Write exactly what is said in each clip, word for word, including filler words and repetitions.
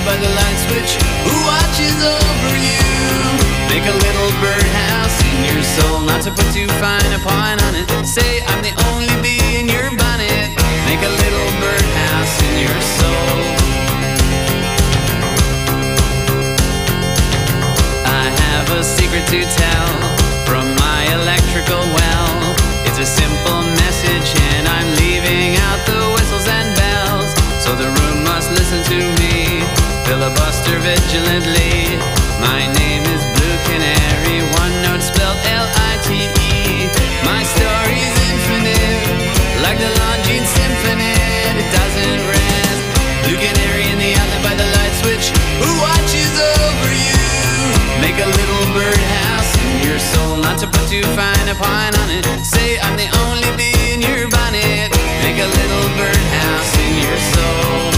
by the light switch who watches over you. Make a little birdhouse in your soul, not to put too fine a point on it. Say I'm the only bee in your bonnet. Make a little birdhouse in your soul. I have a secret to tell from my electrical well. It's a simple message and I'm leaving out the whistles and bells. So the room must listen to me, filibuster vigilantly. My name is Blue Canary, one note spelled L I T E. My story's infinite, like the Longines Symphony. It doesn't rest. Blue Canary in the outlet by the light switch who watches over you. Make a little birdhouse in your soul, not to put too fine a point on it. Say I'm the only bee in your bonnet. Make a little birdhouse in your soul.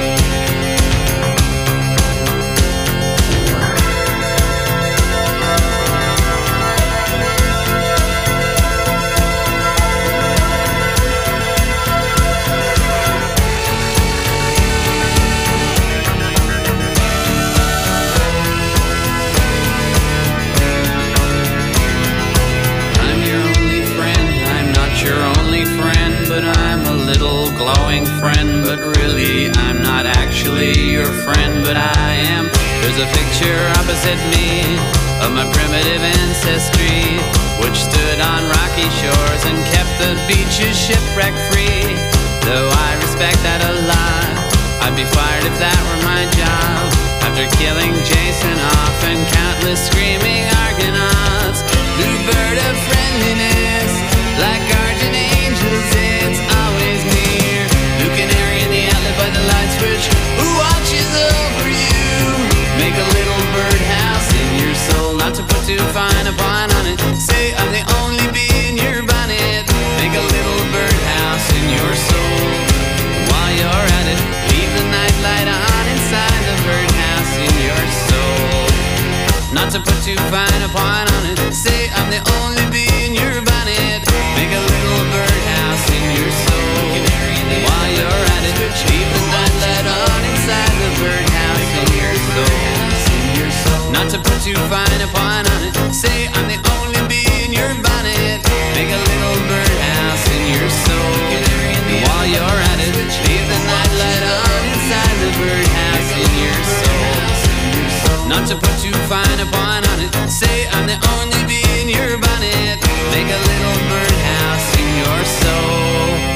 But I'm a little glowing friend. But really I'm not actually your friend, but I am. There's a picture opposite me of my primitive ancestry, which stood on rocky shores and kept the beaches shipwreck free. Though I respect that a lot, I'd be fired if that were my job. After killing Jason off and countless screaming Argonauts, blue bird of friendliness, like guardian angels, it's always near. Blue Canary in the outlet by the light switch who watches over you. Make a little birdhouse in your soul, not to put too fine a point on it. Say I'm the only bee in your bonnet. Make a little birdhouse in your soul. While you're at it, leave the night light on inside the birdhouse in your soul. Not to put too fine a point on it. Say I'm the only bee in your bonnet. Make a little birdhouse in your soul. While you're at it, leave the night light on inside the birdhouse in your soul. Not to put too fine a point on it. Say I'm the only bee in your bonnet. Make a little birdhouse in your soul. While you're at it, leave the night light on inside the birdhouse in your soul. Not to put too fine a point on it. Say I'm the only bee in your bonnet. Make a little birdhouse in your soul.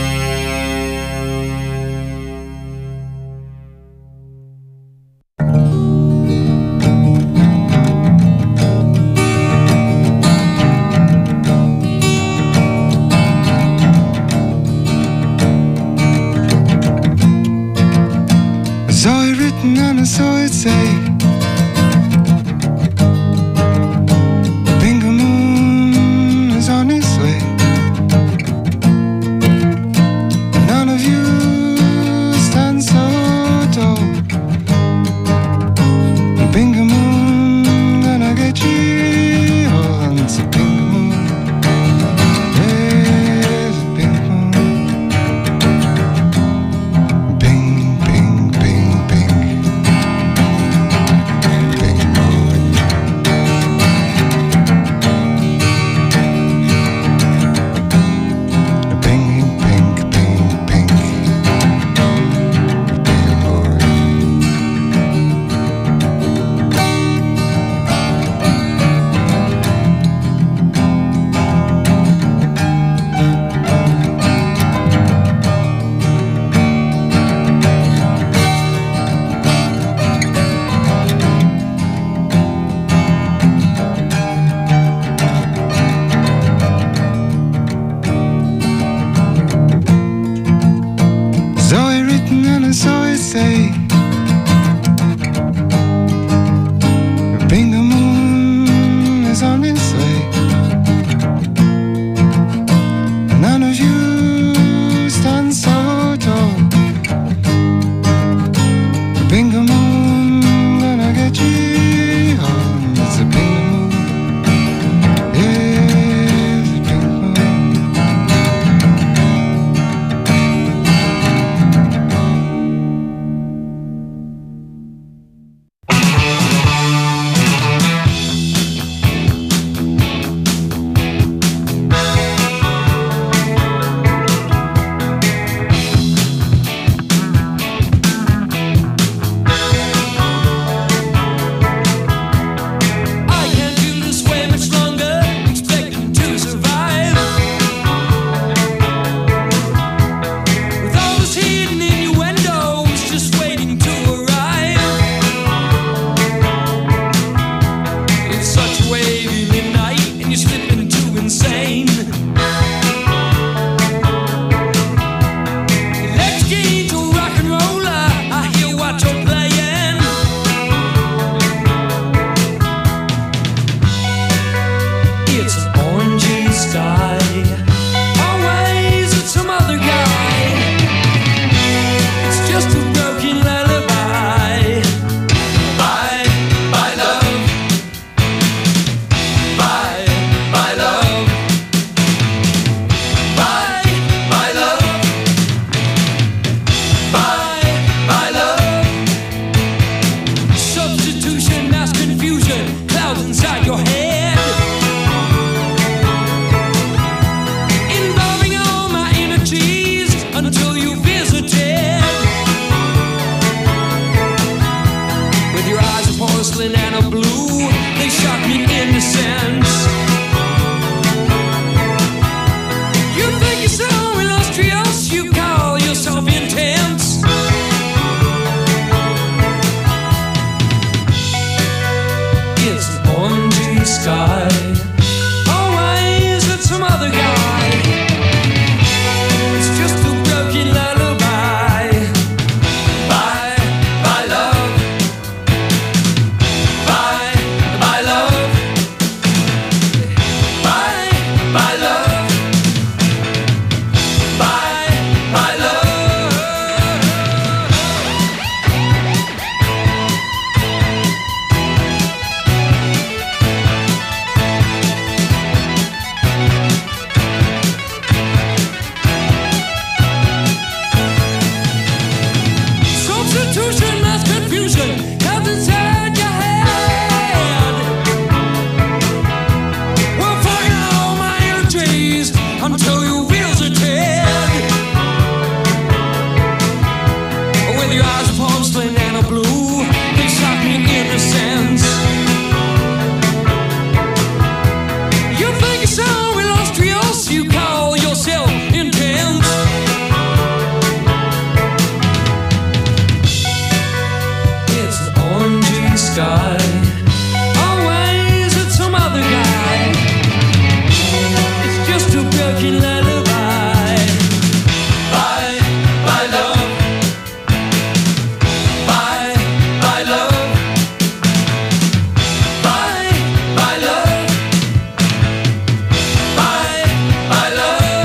I saw it written and I saw it say, Bingo Moon is on its way. None of you stand so tall. Bingo Moon gonna get you all. It's a Bingo Moon. There's a Bingo Moon. Bing, bing, bing, bing. with your eyes of porcelain and a blue, they shock me innocence. You think you're so illustrious, you call yourself intense. It's the orangey sky. Always it's some other guy. It's just a broken lullaby. Bye, bye love. Bye, bye love. Bye, bye love. Bye, bye love.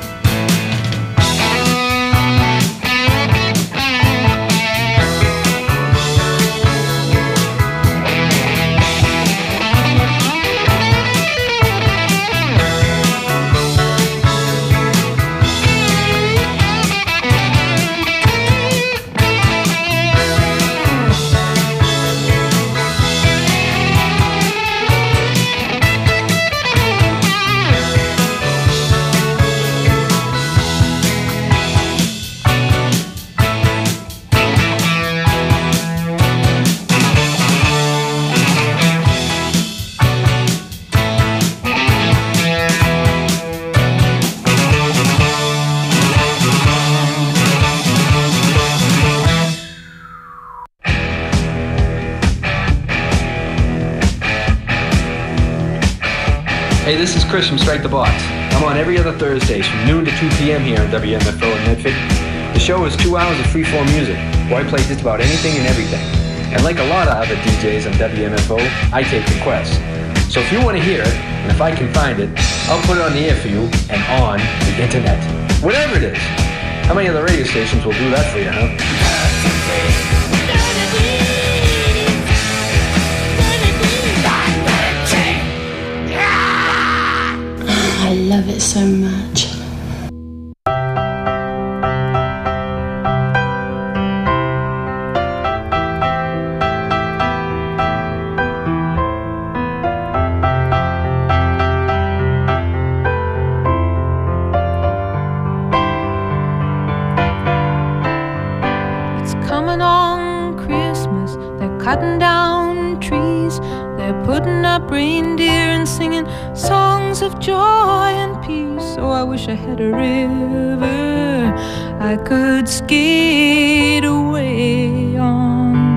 Hey, this is Chris from Strike the Box. I'm on every other Thursdays from noon to two p.m. here on W M F O in Medford. The show is two hours of freeform music, where I play just about anything and everything. And like a lot of other D Js on W M F O, I take requests. So if you want to hear it, and if I can find it, I'll put it on the air for you and on the internet. Whatever it is. How many other radio stations will do that for you, huh? I love it so much. It's coming on Christmas. They're cutting down trees. They're putting up reindeer and singing songs of joy and peace. Oh, I wish I had a river I could skate away on.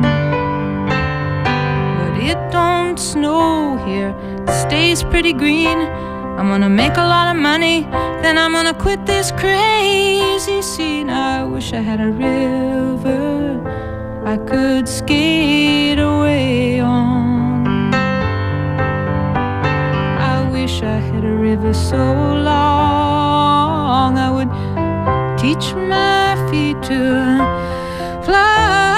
But it don't snow here, it stays pretty green. I'm gonna make a lot of money, then I'm gonna quit this crazy scene. I wish I had a river I could skate away on. I wish I had a river so long I would teach my feet to fly.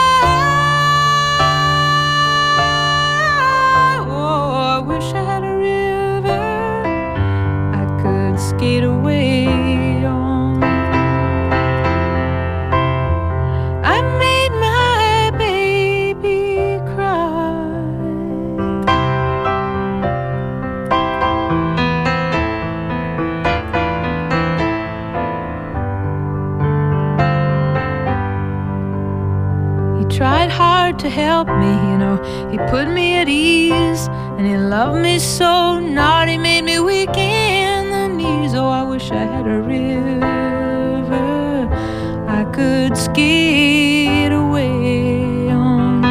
Oh, I wish I had a river I could skate away on. I made my baby cry. Tried hard to help me, you know. He put me at ease, and he loved me so. Not he made me weak in the knees. Oh, I wish I had a river I could skate away on.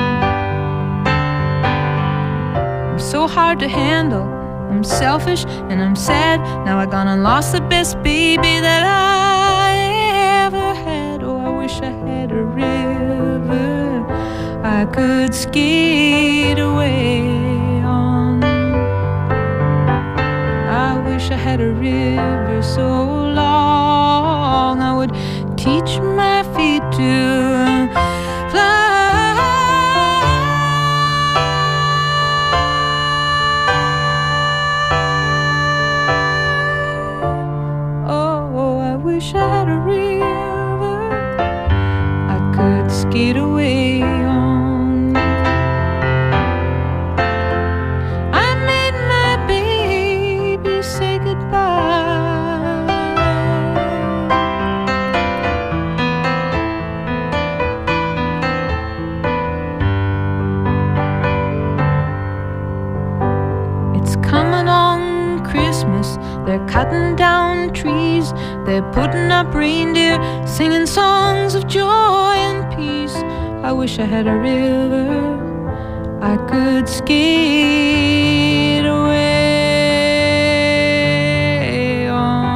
I'm so hard to handle. I'm selfish and I'm sad. Now I gone and lost the best baby that I ever had. Oh, I wish I had a river I could skate away on. I wish I had a river so long I would teach my feet to fly. Oh, I wish I had a river I could skate away on. they're cutting down trees, they're putting up reindeer, singing songs of joy and peace. I wish I had a river I could skate away on.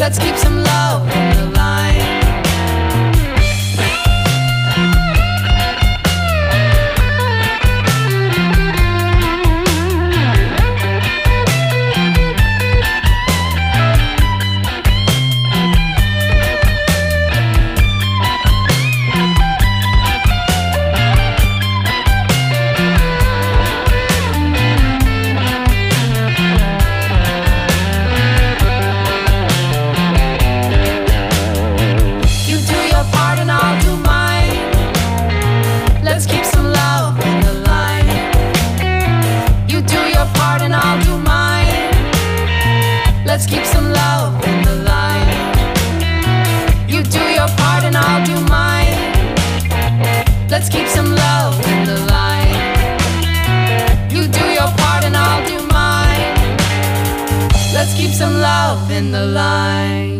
Let's keep some love in the line. Let's keep some love in the line. You do your part and I'll do mine. Let's keep some love in the line. You do your part and I'll do mine. Let's keep some love in the line.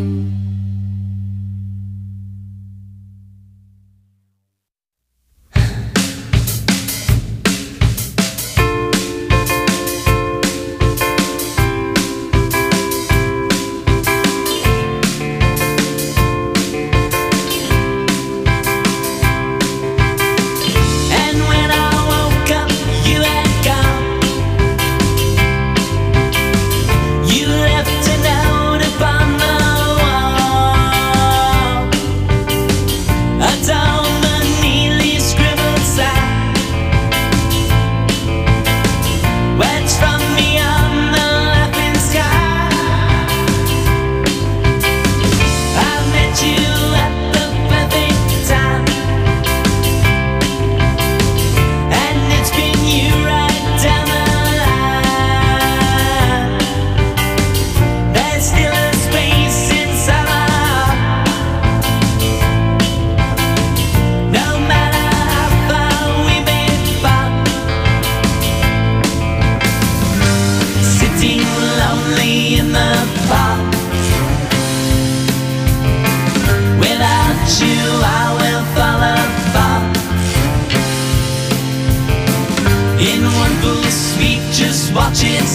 Watch it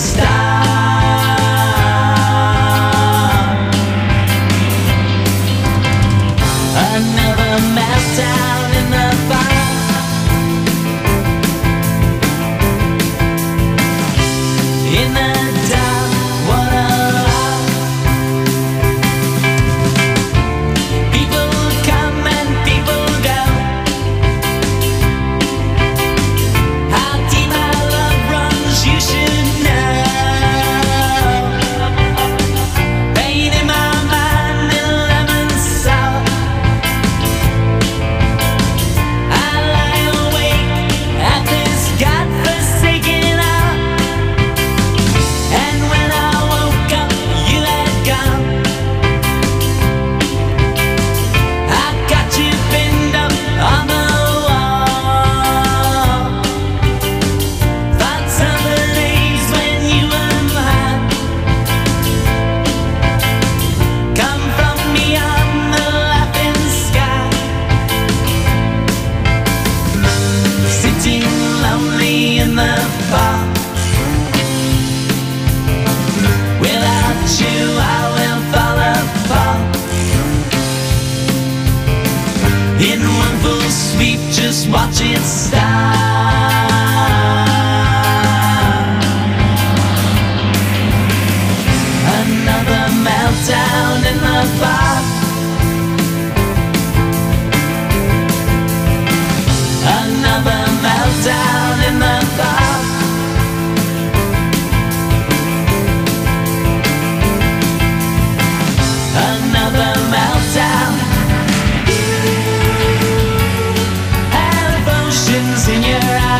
start. Another meltdown in the bar. In the dark, what a lot. People come and people go. How deep our love runs, you should. Watch it start. Another meltdown in the bar. Another meltdown in the bar. Another meltdown. In your eyes.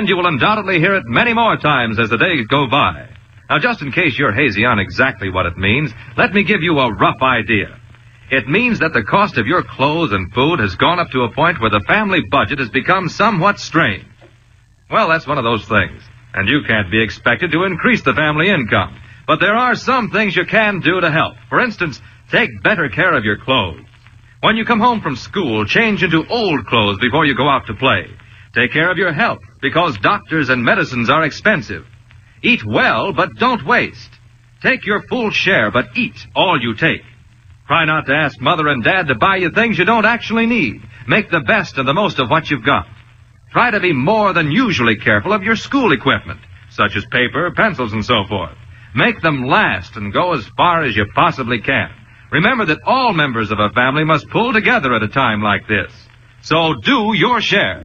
and you will undoubtedly hear it many more times as the days go by. Now, just in case you're hazy on exactly what it means, let me give you a rough idea. It means that the cost of your clothes and food has gone up to a point where the family budget has become somewhat strained. Well, that's one of those things, and you can't be expected to increase the family income. But there are some things you can do to help. For instance, take better care of your clothes. When you come home from school, change into old clothes before you go out to play. Take care of your health, because doctors and medicines are expensive. Eat well, but don't waste. Take your full share, but eat all you take. Try not to ask Mother and Dad to buy you things you don't actually need. Make the best and the most of what you've got. Try to be more than usually careful of your school equipment, such as paper, pencils, and so forth. Make them last and go as far as you possibly can. Remember that all members of a family must pull together at a time like this. So do your share.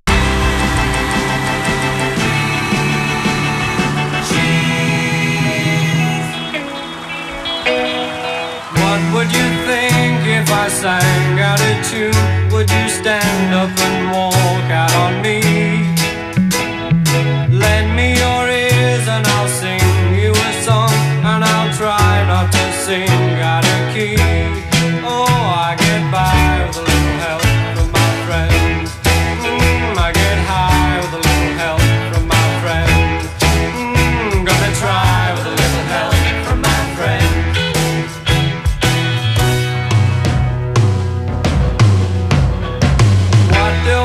Would you think if I sang out a tune? Would you stand up and walk out on me? Lend me your ears and I'll sing you a song, and I'll try not to sing out of key. Oh, I get by with a little help from my friends. Mm, I get high with a little help from my friends. Mm, gonna try with a little help from my friends. Do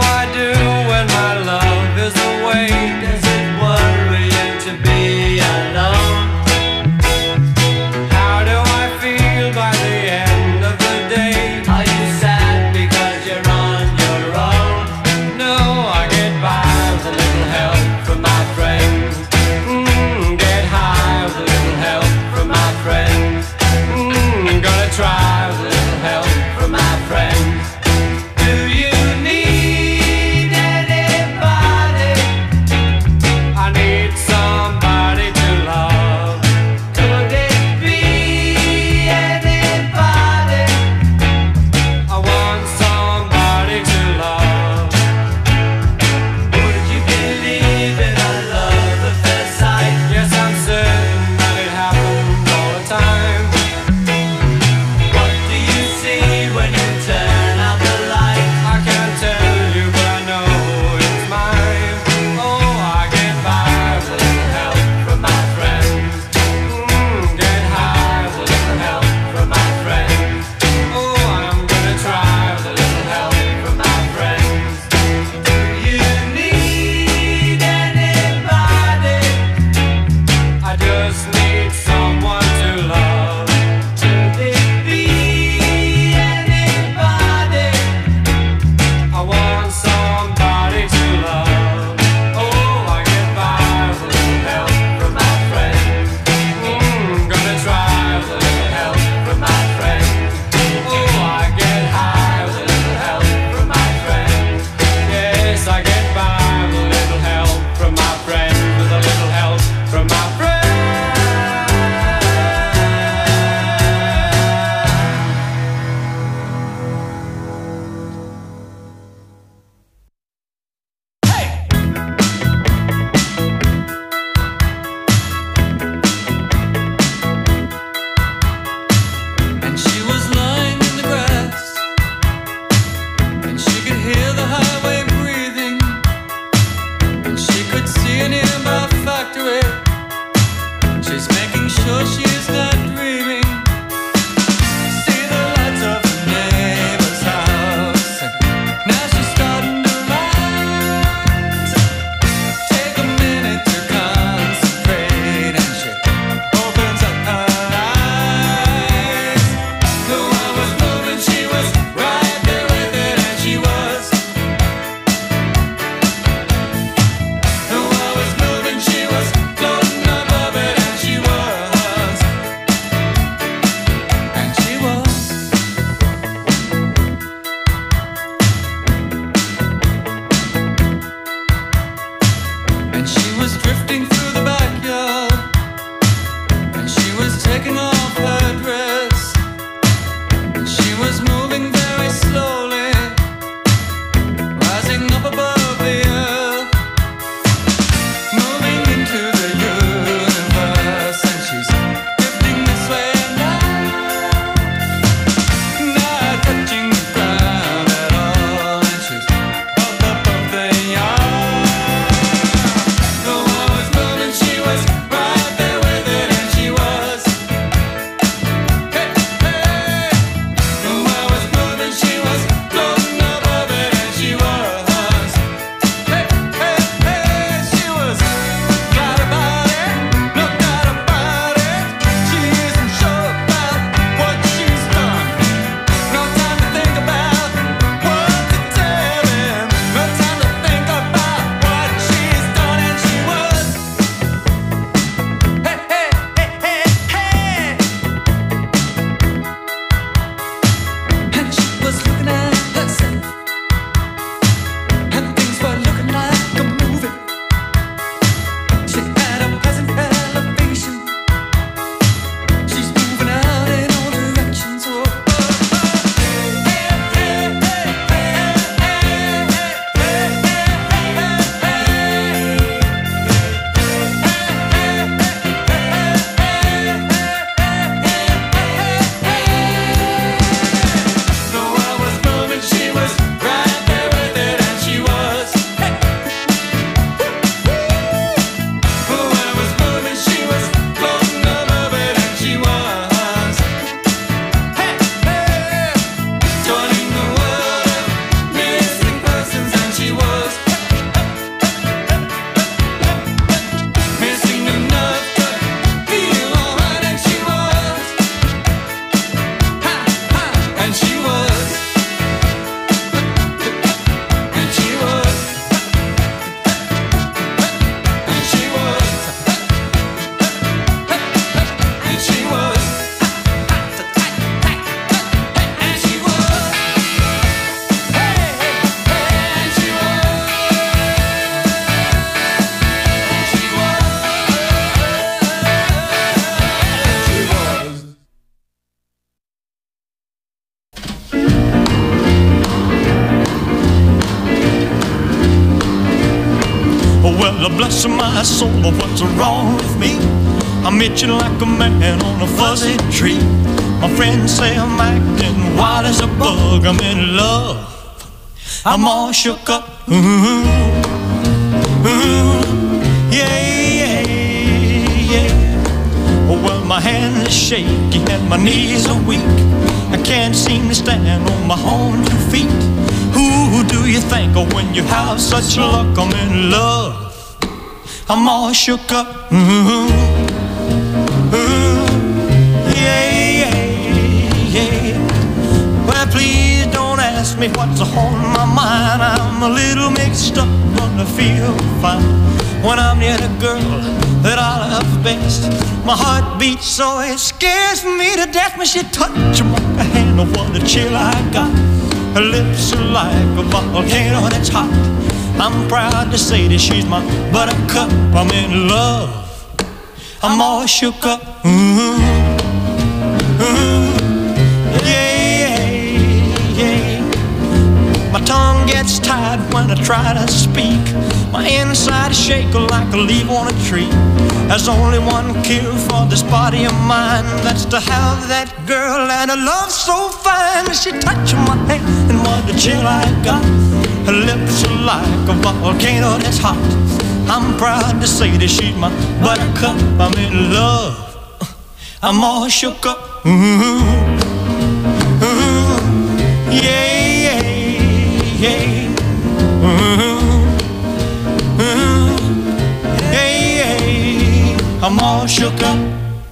my soul, what's wrong with me? I'm itching like a man on a fuzzy tree. My friends say I'm acting wild as a bug. I'm in love, I'm all shook up. Ooh, ooh, yeah, yeah, yeah. Well, my hands are shaky and my knees are weak. I can't seem to stand on my own two feet. Who do you think of when you have such luck? I'm in love, I'm all shook up. Ooh, ooh, yeah, yeah, yeah. Well, please don't ask me what's on my mind. I'm a little mixed up, but I feel fine when I'm near the girl that I love best. My heart beats so it scares me to death when she touches my hand. Oh, what a chill I got. Her lips are like a volcano that's hot. I'm proud to say that she's my buttercup. I'm in love, I'm all shook up. Ooh, ooh, yeah, yeah. My tongue gets tied when I try to speak. My inside is shaking like a leaf on a tree. There's only one cure for this body of mine. That's to have that girl and a love so fine. She touched my hand and what a chill I got. Her lips are like a volcano that's hot. I'm proud to say that she's my buttercup. I'm in love, I'm all shook up. Ooh, ooh, yeah, yeah, yeah. Ooh, ooh, yeah, yeah. I'm all shook up.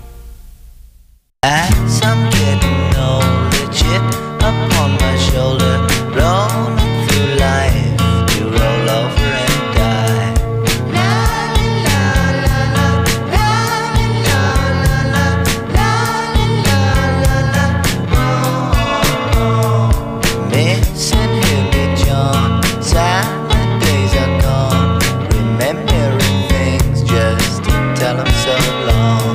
As I'm getting older, chip upon my shoulder, rolling through life to roll over and die. La la la la la la la la la la. Missing Hippie John, silent days are gone, remembering things just to tell them so long.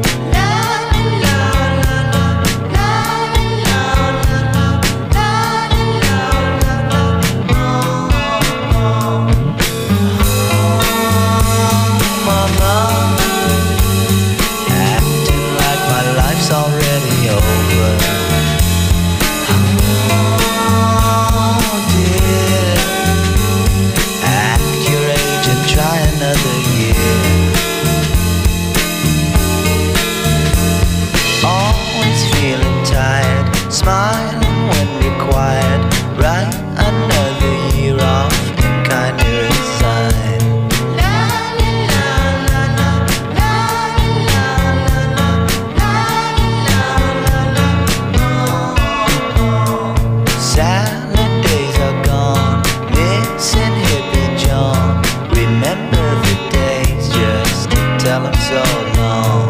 Smiling when required, write another year off and kinda resign. La la la la la la la la la la. Silent days are gone, missing Hippie John. Remember the days just to tell him so long.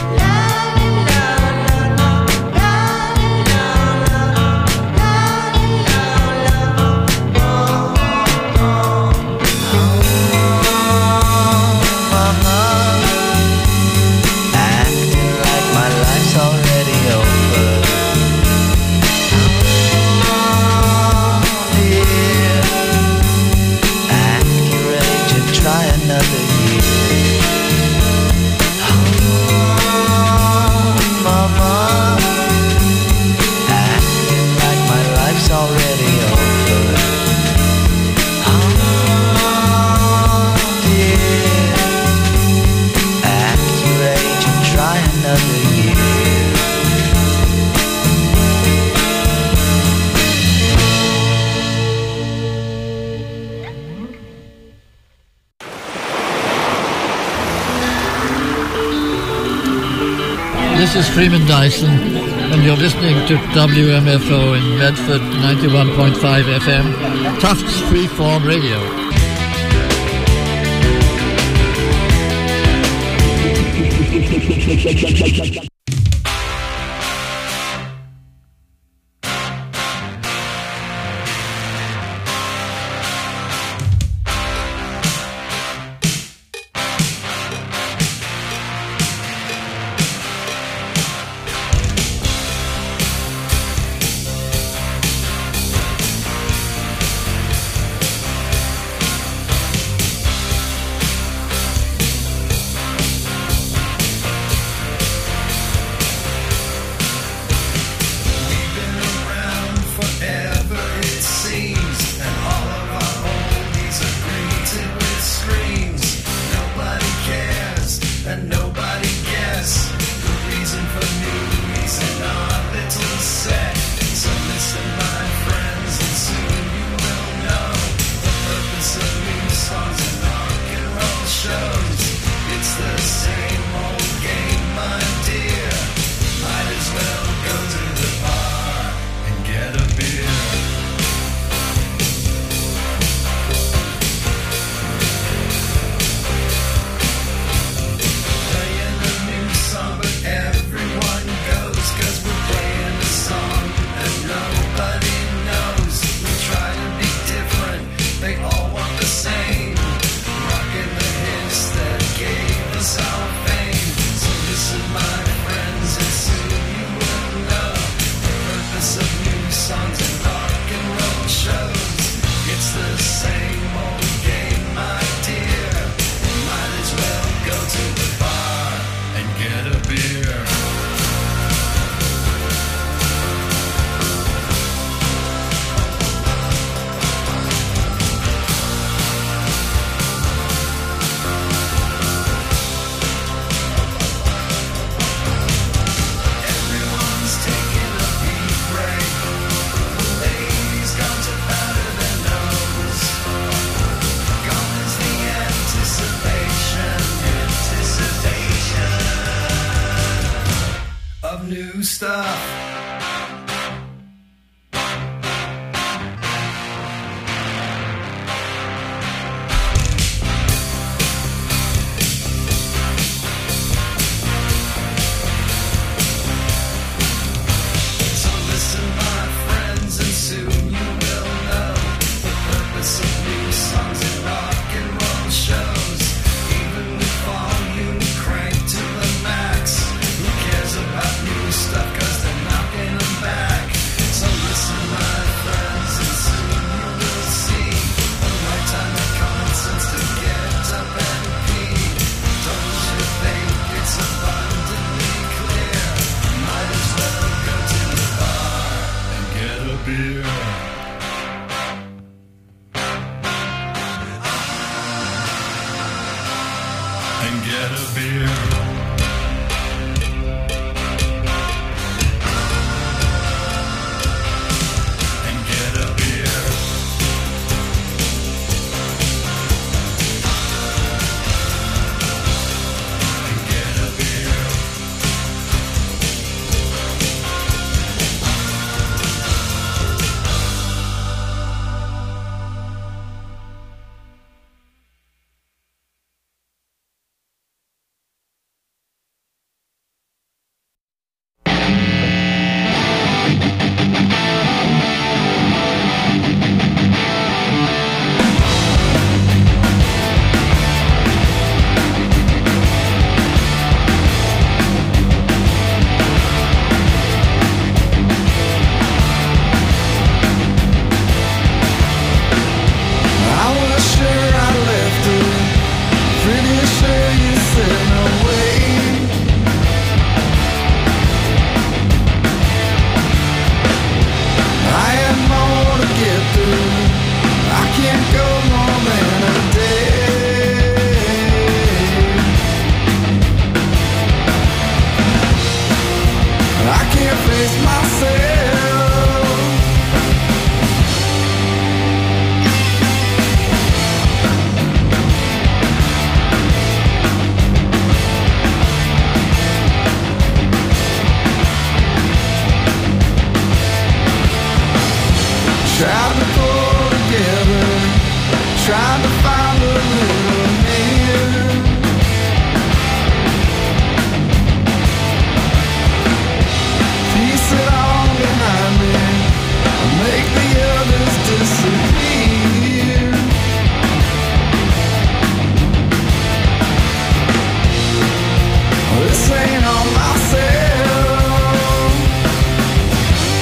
This is Freeman Dyson, and you're listening to W M F O in Medford, ninety-one point five F M, Tufts Freeform Radio. new stuff.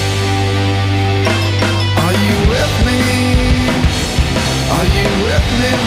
Are you with me?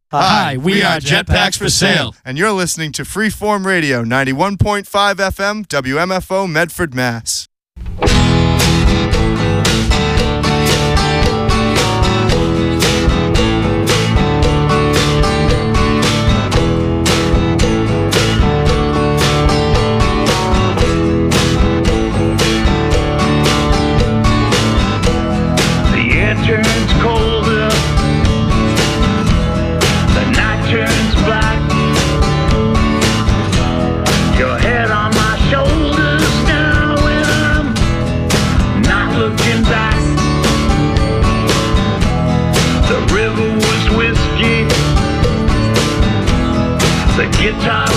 Hi, we are Jetpacks for Sale. And you're listening to Freeform Radio, ninety-one point five F M, W M F O, Medford, Mass. The air turns colder, the night turns black. Your head on my shoulders now, and I'm not looking back. The river was whiskey, the guitar